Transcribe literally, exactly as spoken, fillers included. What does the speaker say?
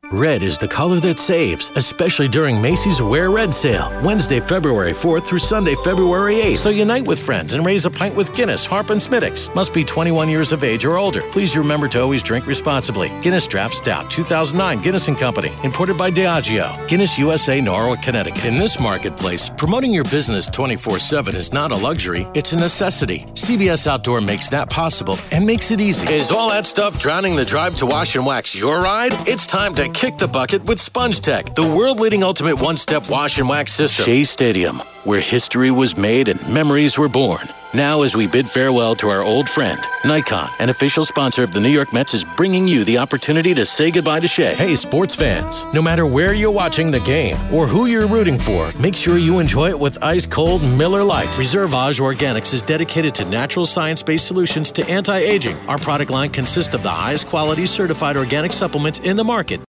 Red is the color that saves, especially during Macy's Wear Red sale, Wednesday, February fourth through Sunday, February eighth. So unite with friends and raise a pint with Guinness, Harp and Smittix. Must be twenty-one years of age or older. Please remember to always drink responsibly. Guinness Draft Stout, two thousand nine, Guinness and Company. Imported by Diageo. Guinness U S A, Norwalk, Connecticut. In this marketplace, promoting your business twenty-four seven is not a luxury, it's a necessity. C B S Outdoor makes that possible and makes it easy. Is all that stuff drowning the drive to wash and wax your ride? It's time to kick the bucket with Sponge Tech, the world-leading ultimate one-step wash and wax system. Shea Stadium, where history was made and memories were born. Now, as we bid farewell to our old friend, Nikon, an official sponsor of the New York Mets, is bringing you the opportunity to say goodbye to Shea. Hey, sports fans, no matter where you're watching the game or who you're rooting for, make sure you enjoy it with ice-cold Miller Lite. Reserve-Age Organics is dedicated to natural science-based solutions to anti-aging. Our product line consists of the highest quality certified organic supplements in the market.